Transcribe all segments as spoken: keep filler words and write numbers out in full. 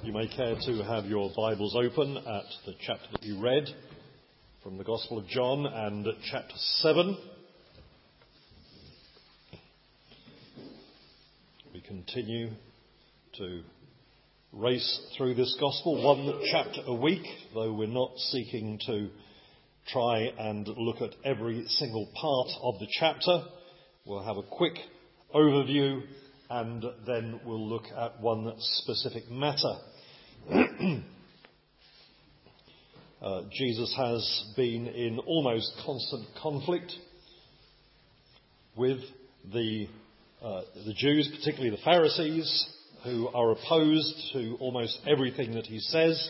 You may care to have your Bibles open at the chapter that you read from the Gospel of John and chapter seven. We continue to race through this Gospel, one chapter a week, though we're not seeking to try and look at every single part of the chapter. We'll have a quick overview and then we'll look at one specific matter. uh, Jesus has been in almost constant conflict with the uh, the Jews, particularly the Pharisees, who are opposed to almost everything that he says.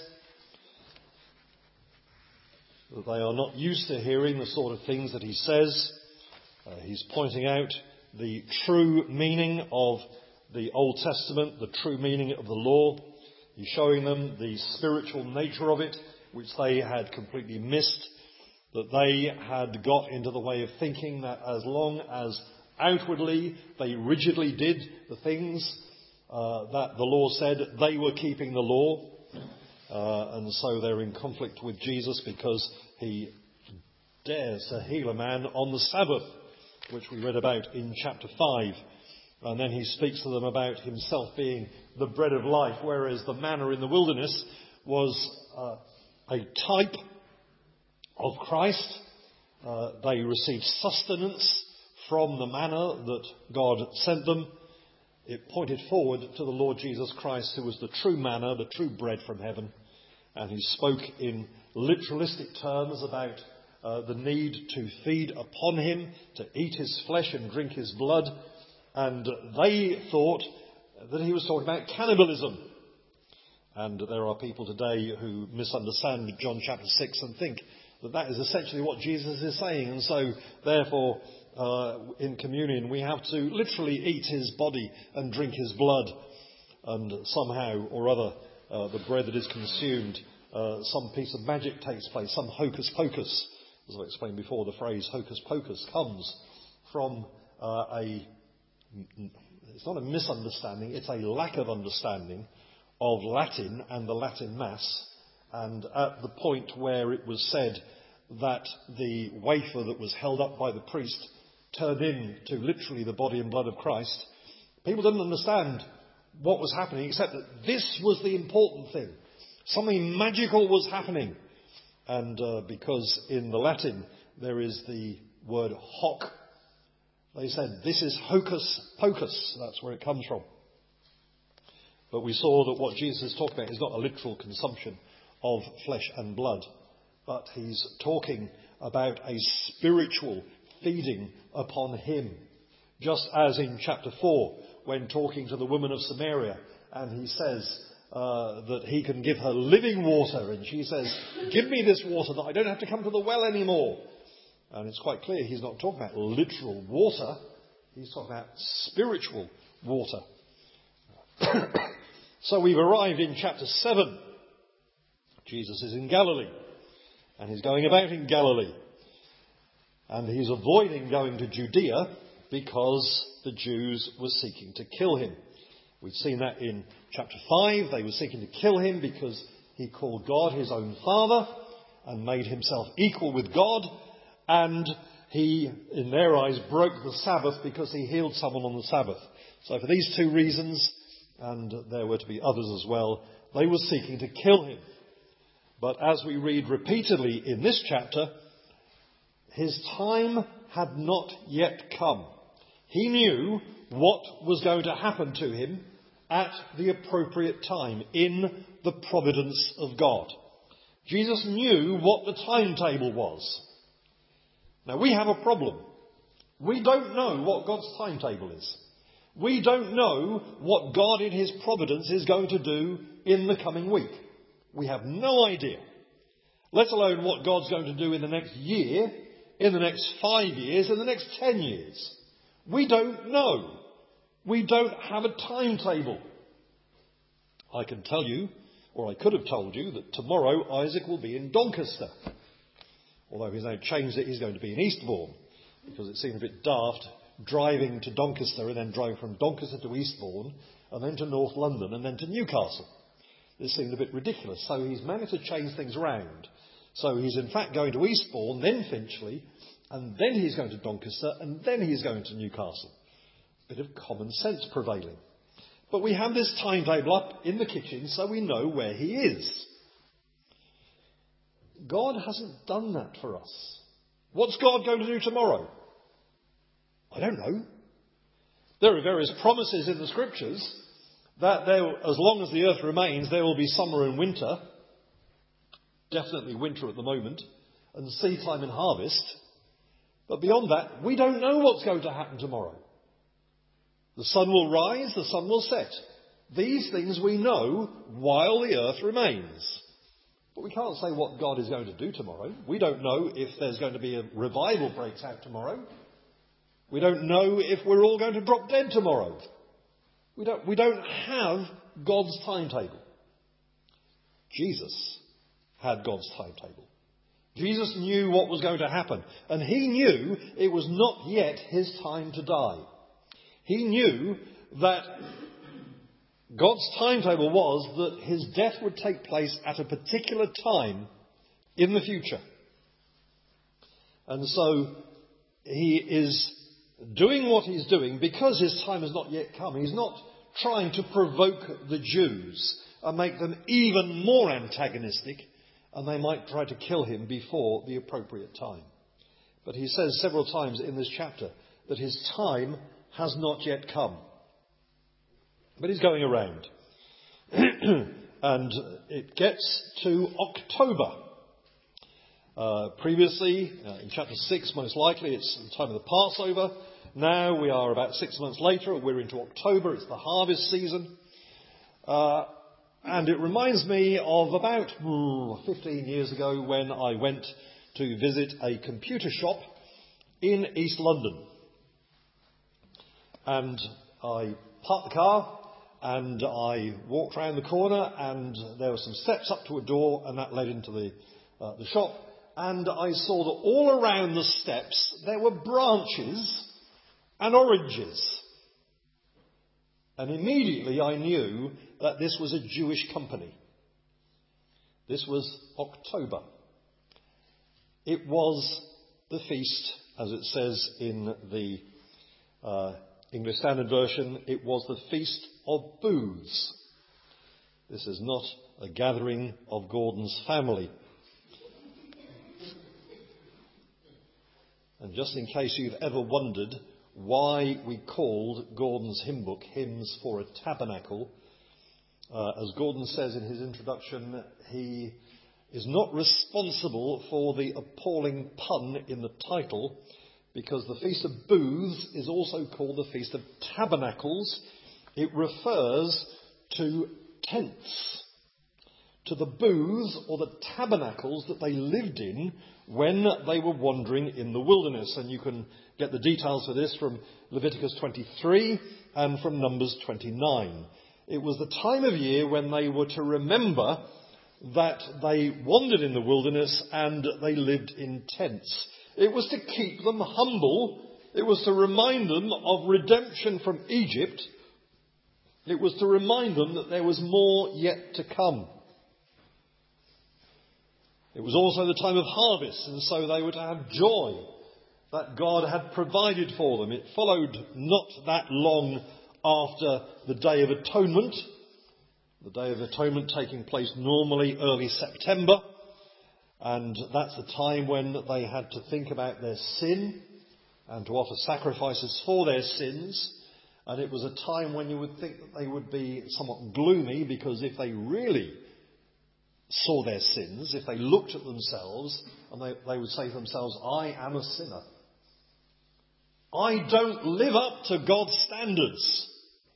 They are not used to hearing the sort of things that he says. Uh, he's pointing out the true meaning of the Old Testament, the true meaning of the law. He's showing them the spiritual nature of it, which they had completely missed, that they had got into the way of thinking that as long as outwardly they rigidly did the things uh, that the law said, they were keeping the law. Uh, and so they're in conflict with Jesus because he dares to heal a man on the Sabbath, which we read about in chapter five. And then he speaks to them about himself being the bread of life, whereas the manna in the wilderness was uh, a type of Christ. Uh, they received sustenance from the manna that God sent them. It pointed forward to the Lord Jesus Christ, who was the true manna, the true bread from heaven. And he spoke in literalistic terms about uh, the need to feed upon him, to eat his flesh and drink his blood. And they thought that he was talking about cannibalism. And there are people today who misunderstand John chapter six and think that that is essentially what Jesus is saying. And so, therefore, uh, in communion, we have to literally eat his body and drink his blood. And somehow or other, uh, the bread that is consumed, uh, some piece of magic takes place, some hocus pocus. As I explained before, the phrase hocus pocus comes from uh, a It's not a misunderstanding, it's a lack of understanding of Latin and the Latin Mass. And at the point where it was said that the wafer that was held up by the priest turned into literally the body and blood of Christ, people didn't understand what was happening, except that this was the important thing. Something magical was happening. And uh, because in the Latin there is the word hoc, they said, this is hocus pocus. That's where it comes from. But we saw that what Jesus is talking about is not a literal consumption of flesh and blood, but he's talking about a spiritual feeding upon him. Just as in chapter four, when talking to the woman of Samaria, and he says uh, that he can give her living water, and she says, give me this water that I don't have to come to the well anymore. And it's quite clear he's not talking about literal water. He's talking about spiritual water. So we've arrived in chapter seven. Jesus is in Galilee. And he's going about in Galilee. And he's avoiding going to Judea because the Jews were seeking to kill him. We've seen that in chapter five. They were seeking to kill him because he called God his own Father and made himself equal with God. And he, in their eyes, broke the Sabbath because he healed someone on the Sabbath. So for these two reasons, and there were to be others as well, they were seeking to kill him. But as we read repeatedly in this chapter, his time had not yet come. He knew what was going to happen to him at the appropriate time in the providence of God. Jesus knew what the timetable was. Now, we have a problem. We don't know what God's timetable is. We don't know what God in his providence is going to do in the coming week. We have no idea. Let alone what God's going to do in the next year, in the next five years, in the next ten years. We don't know. We don't have a timetable. I can tell you, or I could have told you, that tomorrow Isaac will be in Doncaster. Although he's now changed it, he's going to be in Eastbourne, because it seemed a bit daft driving to Doncaster and then driving from Doncaster to Eastbourne and then to North London and then to Newcastle. This seemed a bit ridiculous. So he's managed to change things around. So he's in fact going to Eastbourne, then Finchley, and then he's going to Doncaster, and then he's going to Newcastle. Bit of common sense prevailing. But we have this timetable up in the kitchen so we know where he is. God hasn't done that for us. What's God going to do tomorrow? I don't know. There are various promises in the scriptures that there, as long as the earth remains, there will be summer and winter. Definitely winter at the moment. And seed time and harvest. But beyond that, we don't know what's going to happen tomorrow. The sun will rise, the sun will set. These things we know while the earth remains. But we can't say what God is going to do tomorrow. We don't know if there's going to be a revival breaks out tomorrow. We don't know if we're all going to drop dead tomorrow. We don't, we don't have God's timetable. Jesus had God's timetable. Jesus knew what was going to happen. And he knew it was not yet his time to die. He knew that God's timetable was that his death would take place at a particular time in the future. And so he is doing what he's doing because his time has not yet come. He's not trying to provoke the Jews and make them even more antagonistic, and they might try to kill him before the appropriate time. But he says several times in this chapter that his time has not yet come. But he's going around. And it gets to October. Uh, previously, uh, in chapter six, most likely, it's the time of the Passover. Now we are about six months later. We're into October. It's the harvest season. Uh, and it reminds me of about ooh, fifteen years ago when I went to visit a computer shop in East London. And I parked the car and I walked round the corner and there were some steps up to a door and that led into the, uh, the shop. And I saw that all around the steps there were branches and oranges. And immediately I knew that this was a Jewish company. This was October. It was the feast, as it says in the uh, English Standard Version, it was the Feast of Booths. This is not a gathering of Gordon's family. And just in case you've ever wondered why we called Gordon's hymn book Hymns for a Tabernacle, uh, as Gordon says in his introduction, he is not responsible for the appalling pun in the title, because the Feast of Booths is also called the Feast of Tabernacles. It refers to tents, to the booths or the tabernacles that they lived in when they were wandering in the wilderness. And you can get the details for this from Leviticus twenty-three and from Numbers twenty-nine. It was the time of year when they were to remember that they wandered in the wilderness and they lived in tents. It was to keep them humble. It was to remind them of redemption from Egypt. It was to remind them that there was more yet to come. It was also the time of harvest, and so they were to have joy that God had provided for them. It followed not that long after the Day of Atonement. The Day of Atonement taking place normally early September. And that's the time when they had to think about their sin and to offer sacrifices for their sins. And it was a time when you would think that they would be somewhat gloomy, because if they really saw their sins, if they looked at themselves, and they, they would say to themselves, I am a sinner. I don't live up to God's standards.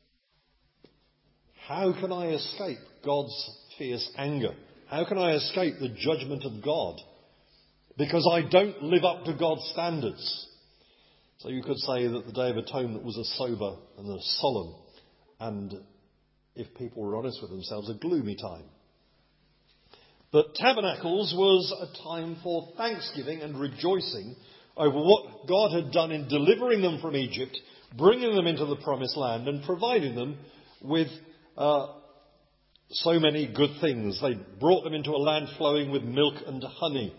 How can I escape God's fierce anger? How can I escape the judgment of God? Because I don't live up to God's standards. So you could say that the Day of Atonement was a sober and a solemn, and if people were honest with themselves, a gloomy time. But Tabernacles was a time for thanksgiving and rejoicing over what God had done in delivering them from Egypt, bringing them into the Promised Land, and providing them with uh, so many good things. They brought them into a land flowing with milk and honey.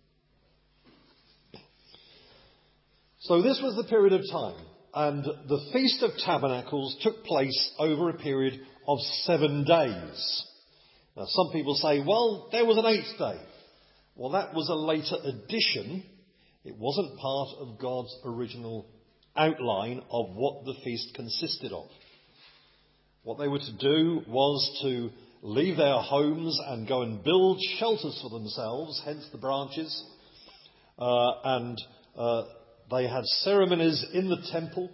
So this was the period of time, and the Feast of Tabernacles took place over a period of seven days. Now some people say, well, there was an eighth day. Well, that was a later addition. It wasn't part of God's original outline of what the feast consisted of. What they were to do was to leave their homes and go and build shelters for themselves, hence the branches, uh, and uh, they had ceremonies in the temple,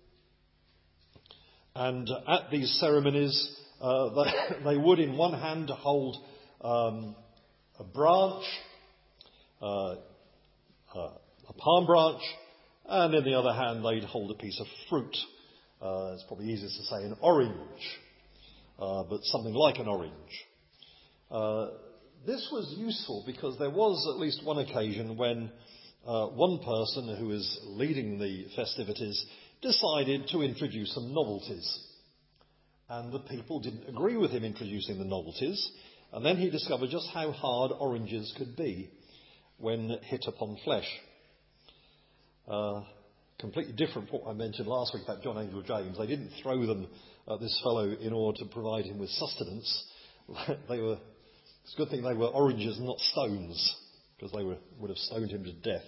and at these ceremonies uh, they, they would in one hand hold um, a branch, uh, uh, a palm branch, and in the other hand they'd hold a piece of fruit. Uh, it's probably easiest to say an orange, uh, but something like an orange. Uh, this was useful because there was at least one occasion when uh, one person who was leading the festivities decided to introduce some novelties. And the people didn't agree with him introducing the novelties. And then he discovered just how hard oranges could be when hit upon flesh. Uh, completely different from what I mentioned last week about John Angel James. They didn't throw them at this fellow in order to provide him with sustenance. they were, it's a good thing they were oranges and not stones, because they were, would have stoned him to death.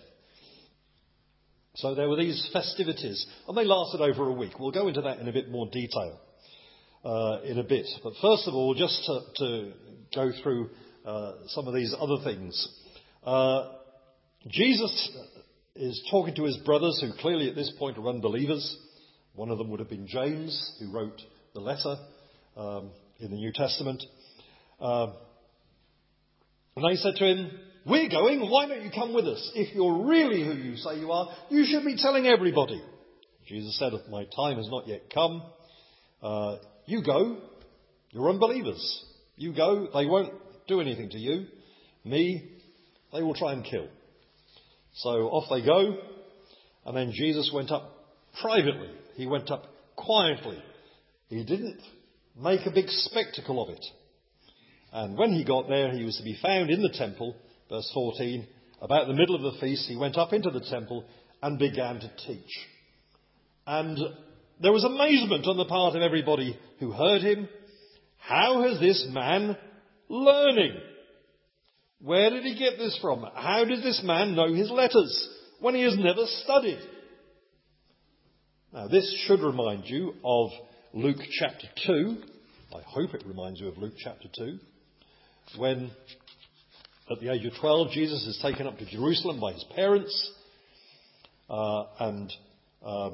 So there were these festivities, and they lasted over a week. We'll go into that in a bit more detail uh, in a bit. But first of all, just to, to go through uh, some of these other things. Uh, Jesus is talking to his brothers, who clearly at this point are unbelievers. One of them would have been James, who wrote the letter um, in the New Testament. Uh, and they said to him, "We're going, why don't you come with us? If you're really who you say you are, you should be telling everybody." Jesus said, "My time has not yet come. Uh, you go, you're unbelievers. You go, they won't do anything to you. Me, they will try and kill." So off they go, and then Jesus went up privately. He went up quietly. He didn't make a big spectacle of it. And when he got there, he was to be found in the temple, verse fourteen, about the middle of the feast. He went up into the temple and began to teach. And there was amazement on the part of everybody who heard him. How has this man learning? Where did he get this from? How did this man know his letters when he has never studied? Now this should remind you of Luke chapter two. I hope it reminds you of Luke chapter two. When at the age of twelve Jesus is taken up to Jerusalem by his parents. Uh, and um,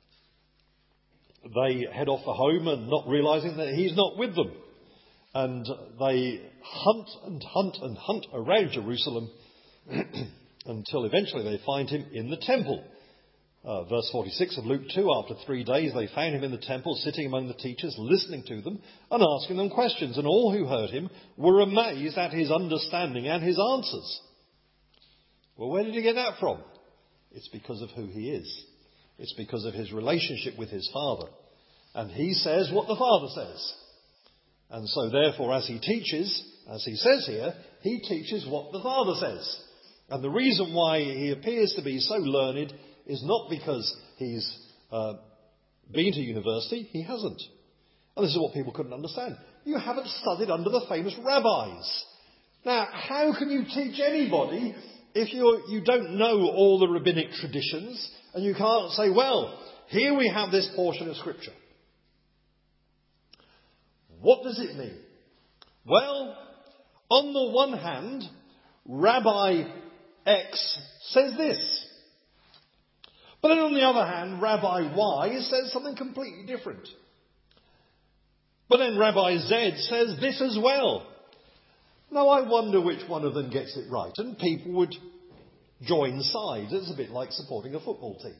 they head off for home and not realising that he's not with them. And they hunt and hunt and hunt around Jerusalem until eventually they find him in the temple. Uh, verse forty-six of Luke two, after three days they found him in the temple, sitting among the teachers, listening to them and asking them questions. And all who heard him were amazed at his understanding and his answers. Well, where did he get that from? It's because of who he is. It's because of his relationship with his Father. And he says what the Father says. And so therefore, as he teaches, as he says here, he teaches what the Father says. And the reason why he appears to be so learned is not because he's uh, been to university. He hasn't. And this is what people couldn't understand. You haven't studied under the famous rabbis. Now, how can you teach anybody if you're, you don't know all the rabbinic traditions and you can't say, well, here we have this portion of Scripture. What does it mean? Well, on the one hand, Rabbi X says this. But then on the other hand, Rabbi Y says something completely different. But then Rabbi Z says this as well. Now I wonder which one of them gets it right. And people would join sides. It's a bit like supporting a football team.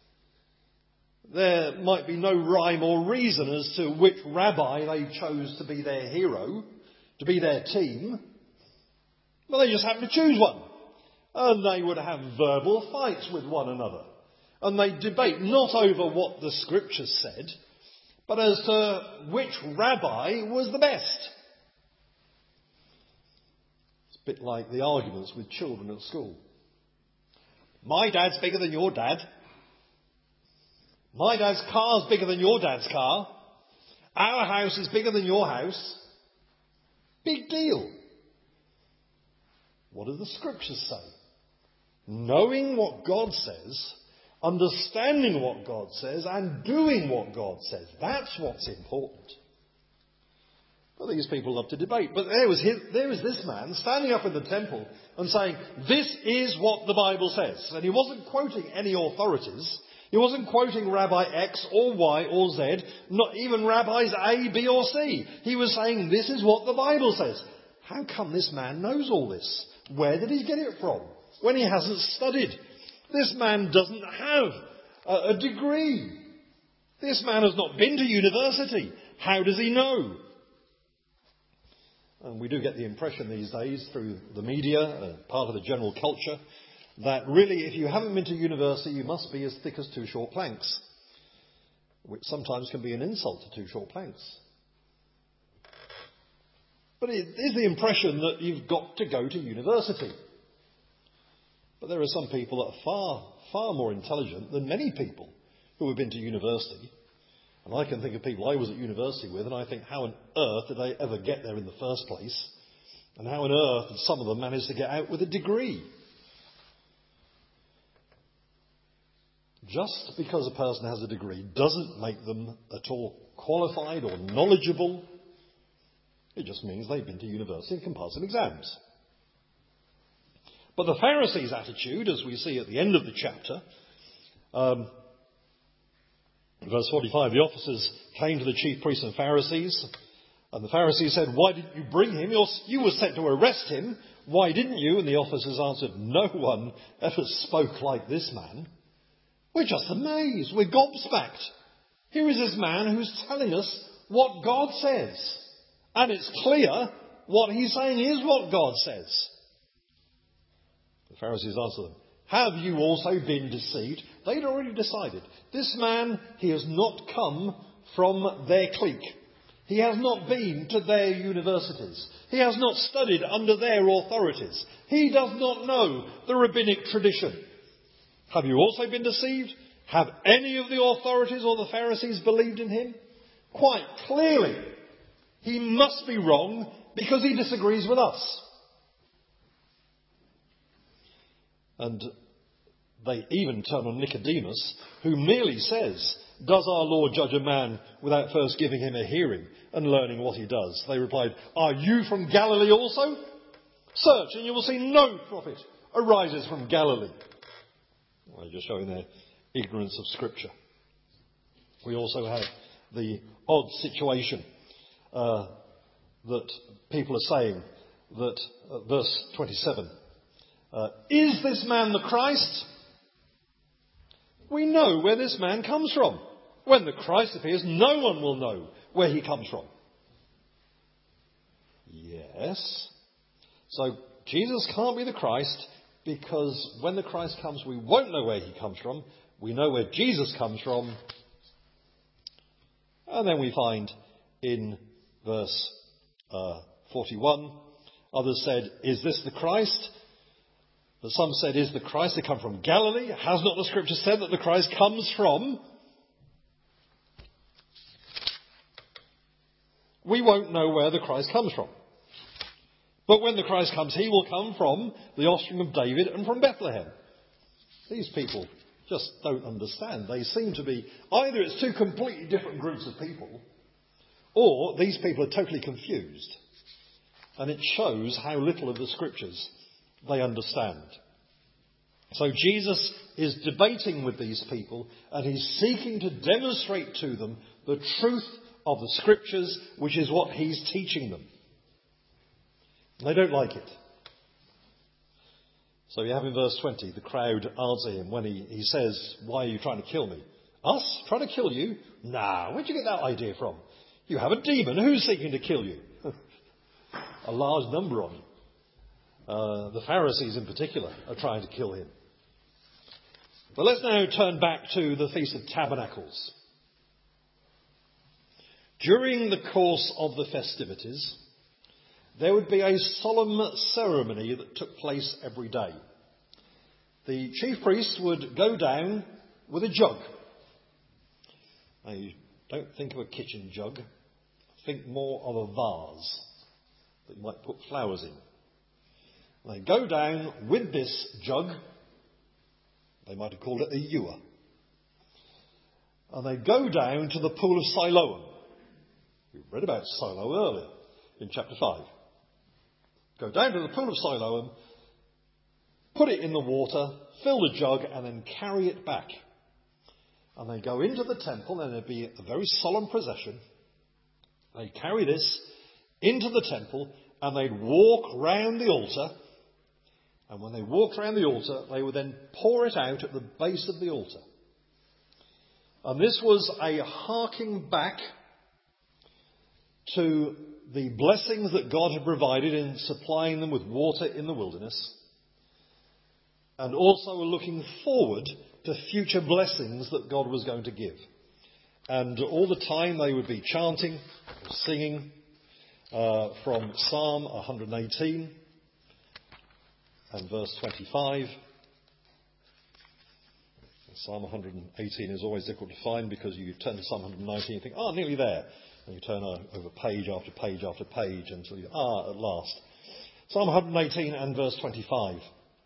There might be no rhyme or reason as to which rabbi they chose to be their hero, to be their team. But they just happened to choose one. And they would have verbal fights with one another. And they debate not over what the Scriptures said, but as to which rabbi was the best. bit like the arguments with children at school. My dad's bigger than your dad. My dad's car's bigger than your dad's car. Our house is bigger than your house. Big deal. What do the scriptures say? Knowing what God says, understanding what God says, and doing what God says. That's what's important. Well, these people love to debate. But there was, his, there was this man standing up in the temple and saying, this is what the Bible says. And he wasn't quoting any authorities. He wasn't quoting Rabbi X or Y or Z, not even rabbis A, B or C. He was saying, this is what the Bible says. How come this man knows all this? Where did he get it from? When he hasn't studied. This man doesn't have a, a degree. This man has not been to university. How does he know? And we do get the impression these days through the media, uh, part of the general culture, that really if you haven't been to university you must be as thick as two short planks, which sometimes can be an insult to two short planks. But it is the impression that you've got to go to university. But there are some people that are far, far more intelligent than many people who have been to university. And I can think of people I was at university with, and I think, how on earth did I ever get there in the first place? And how on earth did some of them manage to get out with a degree? Just because a person has a degree doesn't make them at all qualified or knowledgeable. It just means they've been to university and can pass some exams. But the Pharisees' attitude, as we see at the end of the chapter, um, verse forty-five, the officers came to the chief priests and Pharisees, and the Pharisees said, why didn't you bring him? You're, you were sent to arrest him. Why didn't you? And the officers answered, no one ever spoke like this man. We're just amazed. We're gobsmacked. Here is this man who's telling us what God says. And it's clear what he's saying is what God says. The Pharisees answered them, have you also been deceived? They'd already decided. This man, he has not come from their clique. He has not been to their universities. He has not studied under their authorities. He does not know the rabbinic tradition. Have you also been deceived? Have any of the authorities or the Pharisees believed in him? Quite clearly, he must be wrong because he disagrees with us. And they even turn on Nicodemus, who merely says, does our Lord judge a man without first giving him a hearing and learning what he does? They replied, are you from Galilee also? Search and you will see no prophet arises from Galilee. Well, just showing their ignorance of Scripture. We also have the odd situation uh, that people are saying that, uh, verse twenty-seven, uh, is this man the Christ? We know where this man comes from. When the Christ appears, no one will know where he comes from. Yes. So Jesus can't be the Christ, because when the Christ comes, we won't know where he comes from. We know where Jesus comes from. And then we find in verse uh, forty-one, others said, is this the Christ? But some said, is the Christ to come from Galilee? Has not the Scripture said that the Christ comes from? We won't know where the Christ comes from. But when the Christ comes, he will come from the offspring of David and from Bethlehem. These people just don't understand. They seem to be, either it's two completely different groups of people, or these people are totally confused. And it shows how little of the Scriptures they understand. So Jesus is debating with these people, and he's seeking to demonstrate to them the truth of the Scriptures, which is what he's teaching them. They don't like it. So we have in verse twenty, the crowd answer him when he, he says, why are you trying to kill me? Us? Trying to kill you? Nah, where'd you get that idea from? You have a demon. Who's seeking to kill you? A large number of them. Uh, the Pharisees in particular are trying to kill him. But let's now turn back to the Feast of Tabernacles. During the course of the festivities, there would be a solemn ceremony that took place every day. The chief priest would go down with a jug. Now, you don't think of a kitchen jug. Think more of a vase that you might put flowers in. And they go down with this jug. They might have called it a ewer. And they go down to the pool of Siloam. We read about Siloam earlier in chapter five. Go down to the pool of Siloam, put it in the water, fill the jug, and then carry it back. And they go into the temple, and there'd be a very solemn procession. They'd carry this into the temple, and they'd walk round the altar. And when they walked round the altar, they would then pour it out at the base of the altar. And this was a harking back to the blessings that God had provided in supplying them with water in the wilderness, and also looking forward to future blessings that God was going to give. And all the time they would be chanting, singing uh, from Psalm one eighteen and verse twenty-five. Psalm one eighteen is always difficult to find because you turn to Psalm one nineteen and think, ah, oh, nearly there. And you turn over page after page after page until you, ah, at last. Psalm one eighteen and verse twenty-five.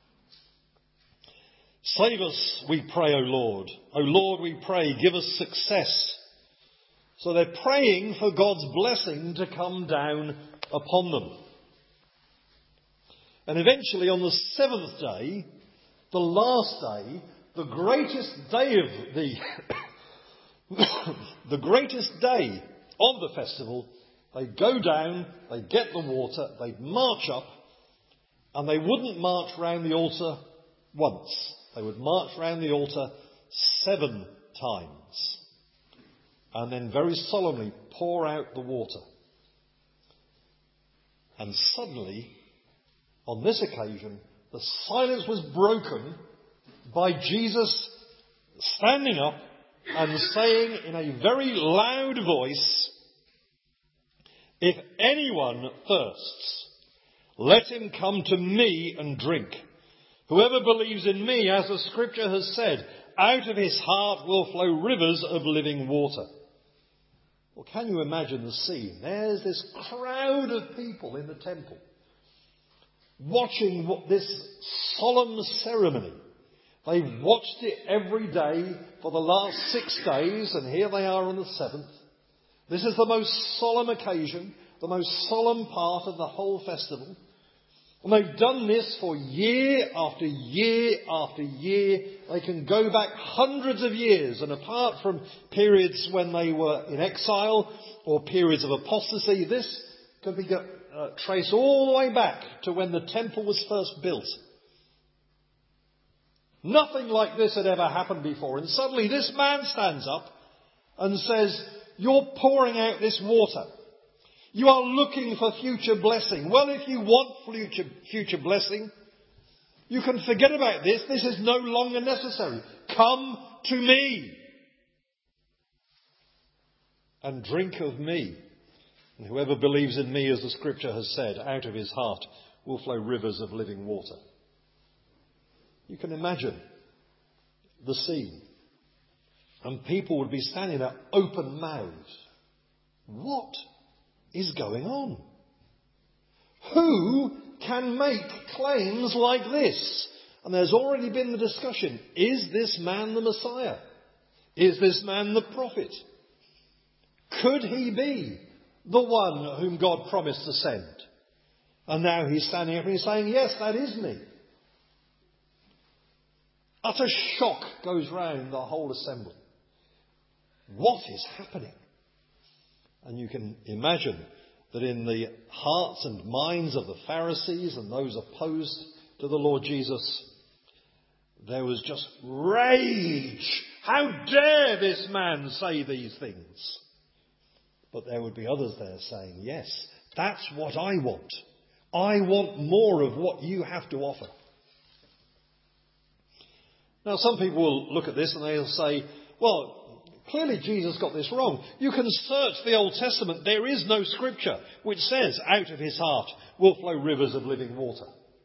Save us, we pray, O Lord. O Lord, we pray, give us success. So they're praying for God's blessing to come down upon them. And eventually on the seventh day, the last day, the greatest day of the, the greatest day of the festival, they'd go down, they'd get the water, they'd march up, and they wouldn't march round the altar once. They would march round the altar seven times. And then very solemnly pour out the water. And suddenly, on this occasion, the silence was broken by Jesus standing up and saying in a very loud voice, "If anyone thirsts, let him come to me and drink. Whoever believes in me, as the scripture has said, out of his heart will flow rivers of living water." Well, can you imagine the scene? There's this crowd of people in the temple watching what this solemn ceremony. They've watched it every day for the last six days, and here they are on the seventh. This is the most solemn occasion, the most solemn part of the whole festival. And they've done this for year after year after year. They can go back hundreds of years, and apart from periods when they were in exile or periods of apostasy, this can be uh, traced all the way back to when the temple was first built. Nothing like this had ever happened before. And suddenly this man stands up and says, "You're pouring out this water. You are looking for future blessing. Well, if you want future, future blessing, you can forget about this. This is no longer necessary. Come to me and drink of me. And whoever believes in me, as the scripture has said, out of his heart will flow rivers of living water." You can imagine the scene. And people would be standing there open-mouthed. What is going on? Who can make claims like this? And there's already been the discussion. Is this man the Messiah? Is this man the prophet? Could he be the one whom God promised to send? And now he's standing up and he's saying, yes, that is me. Utter shock goes round the whole assembly. What is happening? And you can imagine that in the hearts and minds of the Pharisees and those opposed to the Lord Jesus, there was just rage. How dare this man say these things? But there would be others there saying, yes, that's what I want. I want more of what you have to offer. Now, some people will look at this and they'll say, well, Clearly Jesus got this wrong. You can search the Old Testament. There is no scripture which says out of his heart will flow rivers of living water.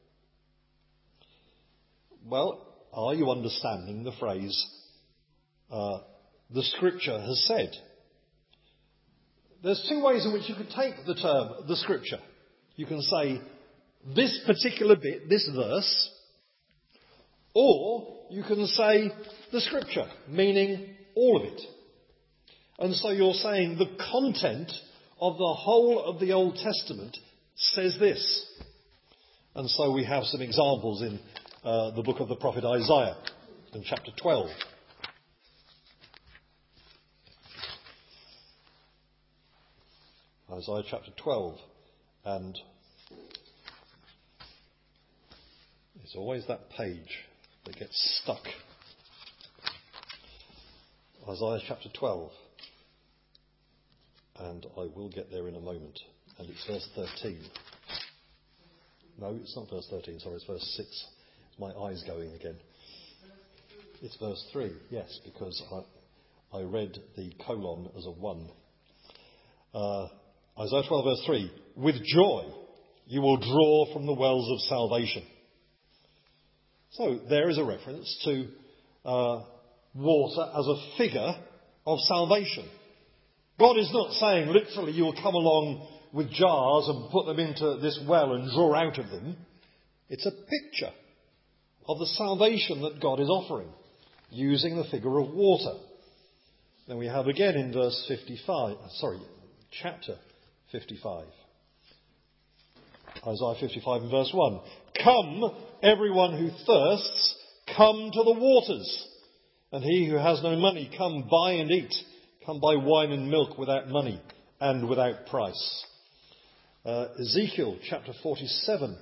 Well, are you understanding the phrase, uh, the scripture has said? There's two ways in which you could take the term, the scripture. You can say this particular bit, this verse, or you can say the scripture, meaning all of it. And so you're saying the content of the whole of the Old Testament says this. And so we have some examples in uh, the book of the prophet Isaiah, in chapter twelve. Isaiah chapter twelve, and it's always that page that gets stuck. Isaiah chapter twelve, and I will get there in a moment, and it's verse thirteen. No, it's not verse thirteen, sorry, it's verse six. My eye's going again. It's verse three, yes, because I, I read the colon as a one. Uh, Isaiah twelve verse three, with joy you will draw from the wells of salvation. So there is a reference to uh, water as a figure of salvation. God is not saying literally you will come along with jars and put them into this well and draw out of them. It's a picture of the salvation that God is offering, using the figure of water. Then we have again in verse fifty-five, sorry, chapter fifty-five. Isaiah fifty-five and verse one. Come, everyone who thirsts, come to the waters. And he who has no money, come buy and eat. Come buy wine and milk without money and without price. Uh, Ezekiel chapter forty-seven.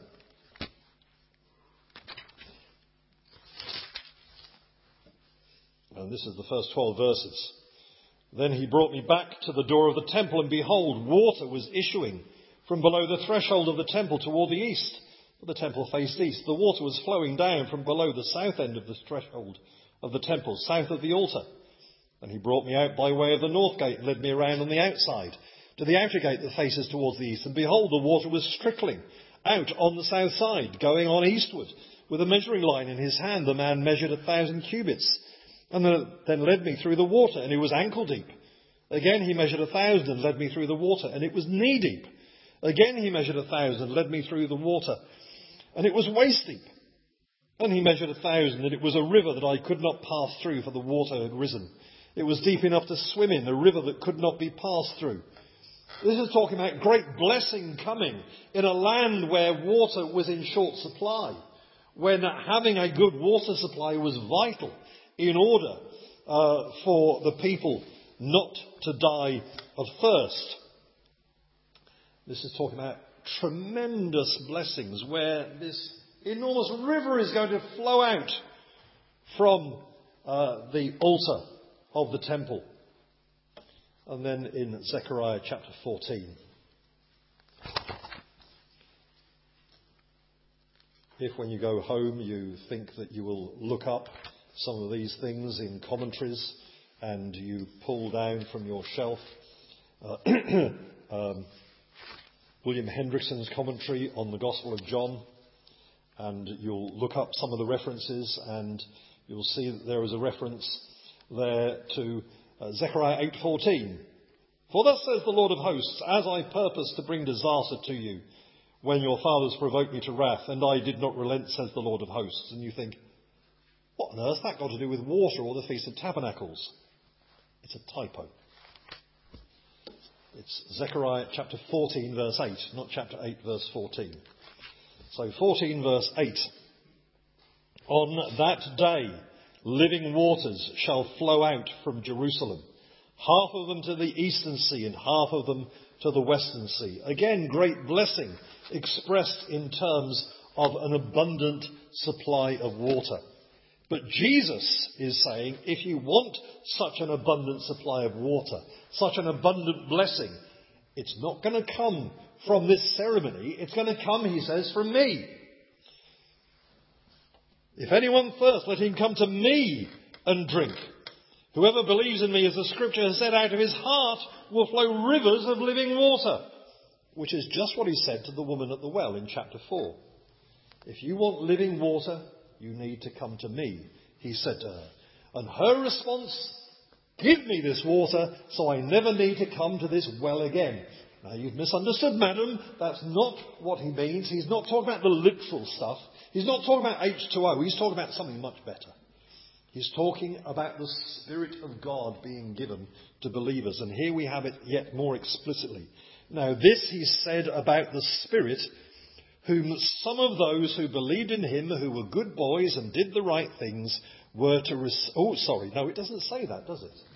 And this is the first twelve verses. Then he brought me back to the door of the temple, and behold, water was issuing from below the threshold of the temple toward the east. For the temple faced east. The water was flowing down from below the south end of the threshold of the temple, south of the altar. And he brought me out by way of the north gate and led me around on the outside to the outer gate that faces towards the east. And behold, the water was trickling out on the south side, going on eastward. With a measuring line in his hand, the man measured a thousand cubits. And then led me through the water, and it was ankle deep. Again he measured a thousand and led me through the water, and it was knee deep. Again he measured a thousand and led me through the water, and it was waist deep. And he measured a thousand, and it was a river that I could not pass through, for the water had risen. It was deep enough to swim in, a river that could not be passed through. This is talking about great blessing coming in a land where water was in short supply, when having a good water supply was vital in order uh, for the people not to die of thirst. This is talking about tremendous blessings where this enormous river is going to flow out from uh, the altar of the temple. And then in Zechariah chapter fourteen. If when you go home you think that you will look up some of these things in commentaries and you pull down from your shelf uh, um, William Hendrickson's commentary on the Gospel of John, and you'll look up some of the references and you'll see that there is a reference there to uh, Zechariah eight fourteen. For thus says the Lord of hosts, as I purposed to bring disaster to you when your fathers provoked me to wrath, and I did not relent, says the Lord of hosts. And you think, what on earth has that got to do with water or the Feast of Tabernacles? It's a typo. It's Zechariah chapter fourteen verse eight, not chapter eight verse fourteen. So fourteen verse eight. On that day living waters shall flow out from Jerusalem, half of them to the eastern sea and half of them to the western sea. Again, great blessing expressed in terms of an abundant supply of water. But Jesus is saying, if you want such an abundant supply of water, such an abundant blessing, it's not going to come from this ceremony. It's going to come, he says, from me. If anyone thirsts, let him come to me and drink. Whoever believes in me, as the scripture has said, out of his heart will flow rivers of living water. Which is just what he said to the woman at the well in chapter four. If you want living water, you need to come to me, he said to her. And her response, give me this water so I never need to come to this well again. Now, you've misunderstood, madam. That's not what he means. He's not talking about the literal stuff. He's not talking about H two O. He's talking about something much better. He's talking about the Spirit of God being given to believers. And here we have it yet more explicitly. Now, this he said about the Spirit, whom some of those who believed in him, who were good boys and did the right things, were to receive. Oh, sorry. No, it doesn't say that, does it?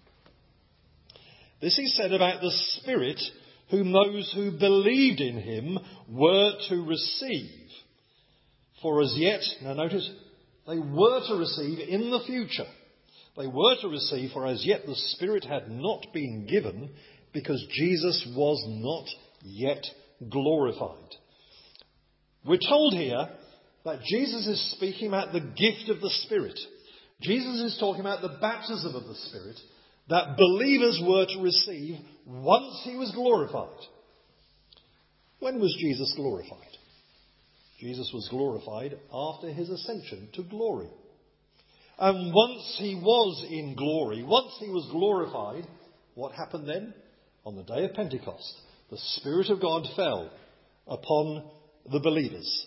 This he said about the Spirit, whom those who believed in him were to receive. For as yet, now notice, they were to receive in the future. They were to receive, for as yet the Spirit had not been given, because Jesus was not yet glorified. We're told here that Jesus is speaking about the gift of the Spirit. Jesus is talking about the baptism of the Spirit that believers were to receive once he was glorified. When was Jesus glorified? Jesus was glorified after his ascension to glory. And once he was in glory, once he was glorified, what happened then? On the day of Pentecost, the Spirit of God fell upon the believers.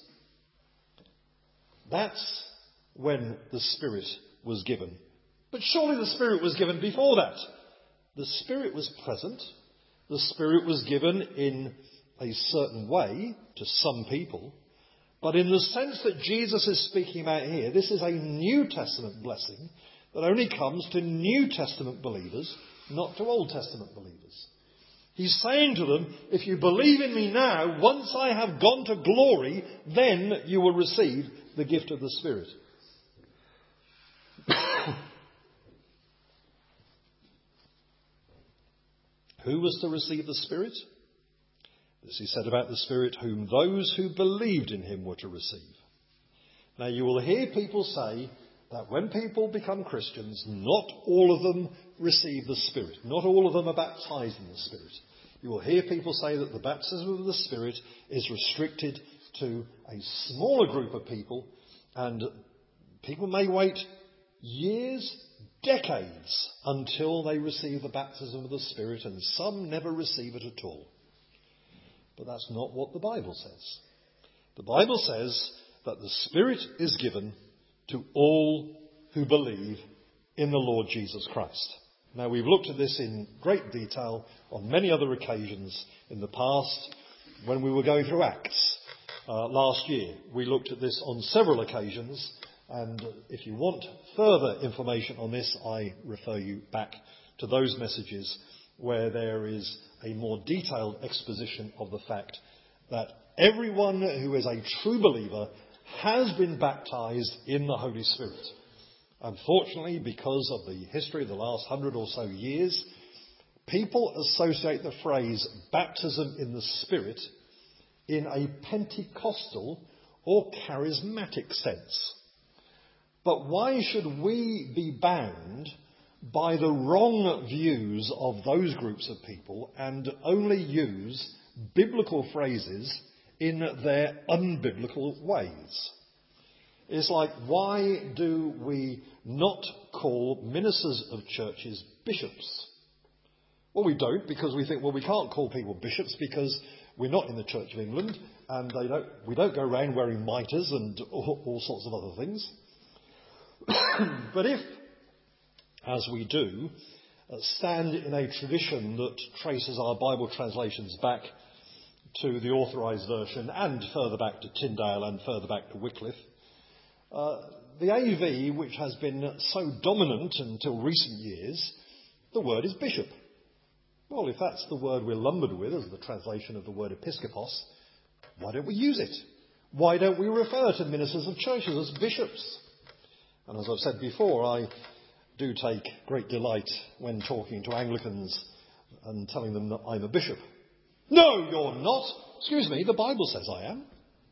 That's when the Spirit was given. But surely the Spirit was given before that. The Spirit was present. The Spirit was given in a certain way to some people. But in the sense that Jesus is speaking about here, this is a New Testament blessing that only comes to New Testament believers, not to Old Testament believers. He's saying to them, if you believe in me now, once I have gone to glory, then you will receive the gift of the Spirit. Who was to receive the Spirit? This he said about the Spirit, whom those who believed in him were to receive. Now you will hear people say that when people become Christians, not all of them receive the Spirit. Not all of them are baptized in the Spirit. You will hear people say that the baptism of the Spirit is restricted to a smaller group of people, and people may wait years, decades, until they receive the baptism of the Spirit, and some never receive it at all. But that's not what the Bible says. The Bible says that the Spirit is given to all who believe in the Lord Jesus Christ. Now, we've looked at this in great detail on many other occasions in the past when we were going through Acts uh, last year. We looked at this on several occasions, and if you want further information on this, I refer you back to those messages where there is a more detailed exposition of the fact that everyone who is a true believer has been baptized in the Holy Spirit. Unfortunately, because of the history of the last hundred or so years, people associate the phrase baptism in the Spirit in a Pentecostal or charismatic sense. But why should we be bound by the wrong views of those groups of people and only use biblical phrases in their unbiblical ways? It's like, why do we not call ministers of churches bishops? Well, we don't, because we think, well, we can't call people bishops because we're not in the Church of England, and they don't, we don't go around wearing mitres and all, all sorts of other things. But if, as we do, uh, stand in a tradition that traces our Bible translations back to the Authorised Version and further back to Tyndale and further back to Wycliffe, uh, the A V, which has been so dominant until recent years, the word is bishop. Well, if that's the word we're lumbered with as the translation of the word episkopos, why don't we use it? Why don't we refer to ministers of churches as bishops? And as I've said before, I do take great delight when talking to Anglicans and telling them that I'm a bishop. No, you're not. Excuse me, the Bible says I am.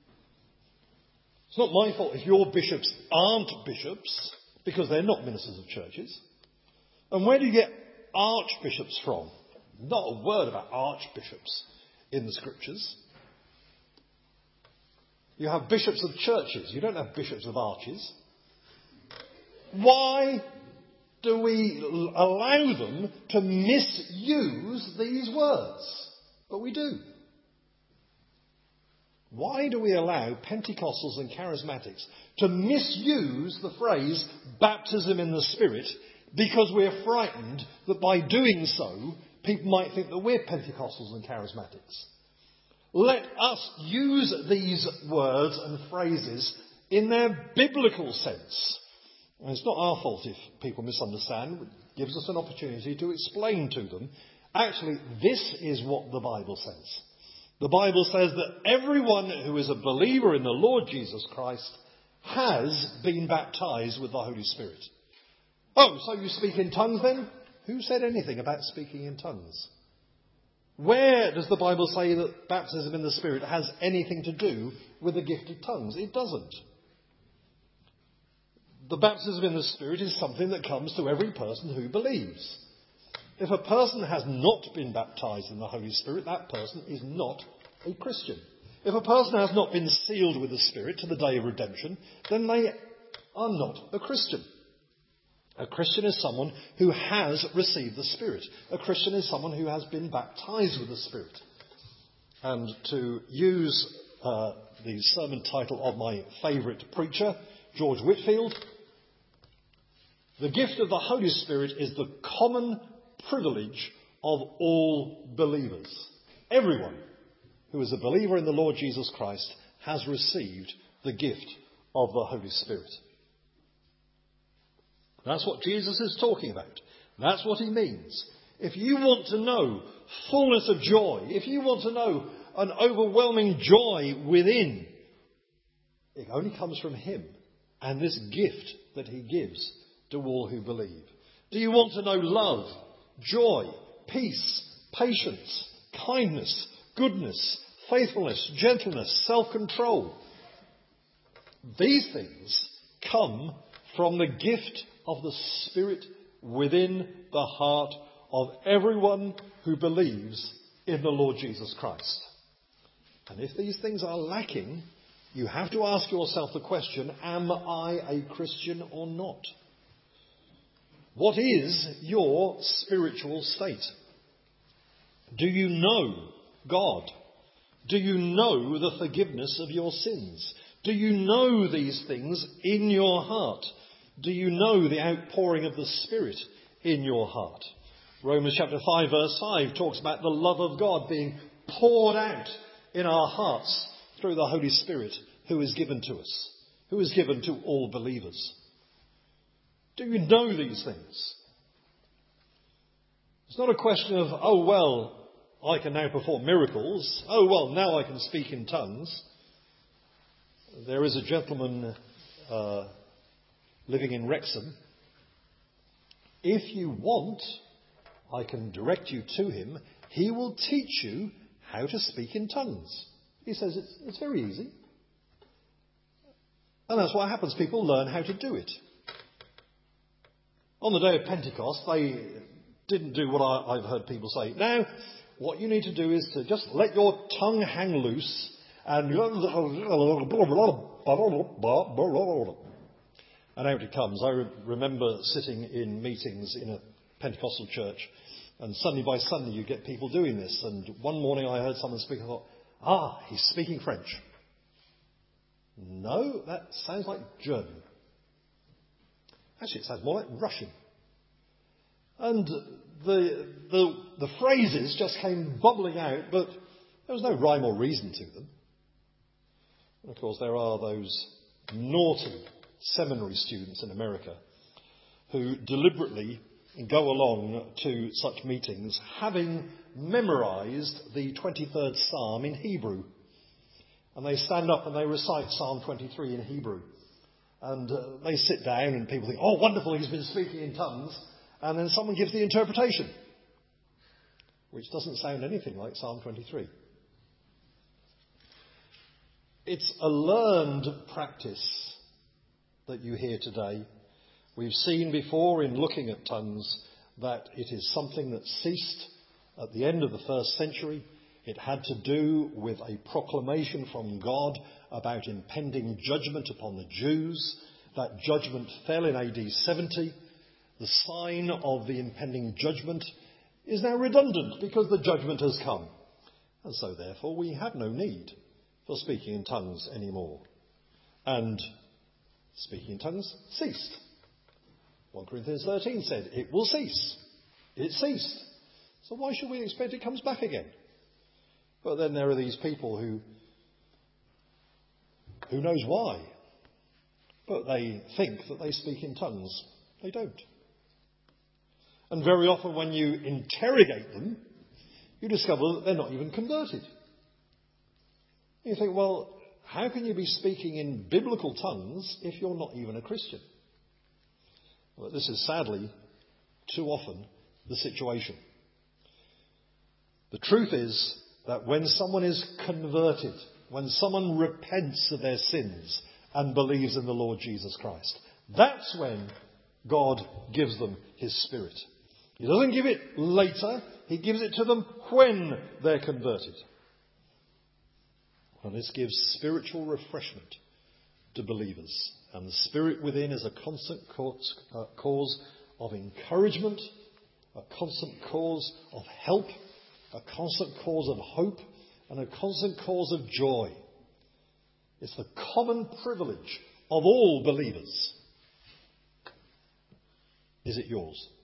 It's not my fault if your bishops aren't bishops, because they're not ministers of churches. And where do you get archbishops from? Not a word about archbishops in the scriptures. You have bishops of churches. You don't have bishops of arches. Why do we allow them to misuse these words? But we do. Why do we allow Pentecostals and charismatics to misuse the phrase baptism in the Spirit because we're frightened that by doing so people might think that we're Pentecostals and charismatics? Let us use these words and phrases in their biblical sense. And it's not our fault if people misunderstand. It gives us an opportunity to explain to them. Actually, this is what the Bible says. The Bible says that everyone who is a believer in the Lord Jesus Christ has been baptized with the Holy Spirit. Oh, so you speak in tongues then? Who said anything about speaking in tongues? Where does the Bible say that baptism in the Spirit has anything to do with the gift of tongues? It doesn't. The baptism in the Spirit is something that comes to every person who believes. If a person has not been baptized in the Holy Spirit, that person is not a Christian. If a person has not been sealed with the Spirit to the day of redemption, then they are not a Christian. A Christian is someone who has received the Spirit. A Christian is someone who has been baptized with the Spirit. And to use uh, the sermon title of my favourite preacher, George Whitfield, the gift of the Holy Spirit is the common privilege of all believers. Everyone who is a believer in the Lord Jesus Christ has received the gift of the Holy Spirit. That's what Jesus is talking about. That's what he means. If you want to know fullness of joy, if you want to know an overwhelming joy within, it only comes from him and this gift that he gives to all who believe. Do you want to know love, joy, peace, patience, kindness, goodness, faithfulness, gentleness, self-control? These things come from the gift of the Spirit within the heart of everyone who believes in the Lord Jesus Christ. And if these things are lacking, you have to ask yourself the question, am I a Christian or not? What is your spiritual state? Do you know God? Do you know the forgiveness of your sins? Do you know these things in your heart? Do you know the outpouring of the Spirit in your heart? Romans chapter five verse five talks about the love of God being poured out in our hearts through the Holy Spirit who is given to us, who is given to all believers. Do you know these things? It's not a question of, oh well, I can now perform miracles. Oh well, now I can speak in tongues. There is a gentleman uh, living in Wrexham. If you want, I can direct you to him. He will teach you how to speak in tongues. He says it's, it's very easy. And that's what happens. People learn how to do it. On the day of Pentecost, they didn't do what I, I've heard people say. Now, what you need to do is to just let your tongue hang loose and... And out it comes. I re- remember sitting in meetings in a Pentecostal church, and Sunday by Sunday you get people doing this. And one morning I heard someone speak, I thought, ah, he's speaking French. No, that sounds like German. Actually, it sounds more like Russian. And the, the, the phrases just came bubbling out, but there was no rhyme or reason to them. And of course, there are those naughty seminary students in America who deliberately go along to such meetings having memorized the twenty-third Psalm in Hebrew. And they stand up and they recite Psalm twenty-three in Hebrew. And uh, they sit down and people think, oh, wonderful, he's been speaking in tongues. And then someone gives the interpretation, which doesn't sound anything like Psalm twenty-three. It's a learned practice that you hear today. We've seen before in looking at tongues that it is something that ceased at the end of the first century. It had to do with a proclamation from God about impending judgment upon the Jews. That judgment fell in A D seventy. The sign of the impending judgment is now redundant because the judgment has come. And so therefore we have no need for speaking in tongues anymore. And speaking in tongues ceased. First Corinthians thirteen said it will cease. It ceased. So why should we expect it comes back again? But then there are these people who, who knows why, but they think that they speak in tongues. They don't. And very often when you interrogate them, you discover that they're not even converted. You think, well, how can you be speaking in biblical tongues if you're not even a Christian? Well, this is sadly too often the situation. The truth is that when someone is converted, when someone repents of their sins and believes in the Lord Jesus Christ, that's when God gives them his Spirit. He doesn't give it later, he gives it to them when they're converted. And this gives spiritual refreshment to believers. And the Spirit within is a constant cause, uh, cause of encouragement, a constant cause of help, a constant cause of hope, and a constant cause of joy. It's the common privilege of all believers. Is it yours?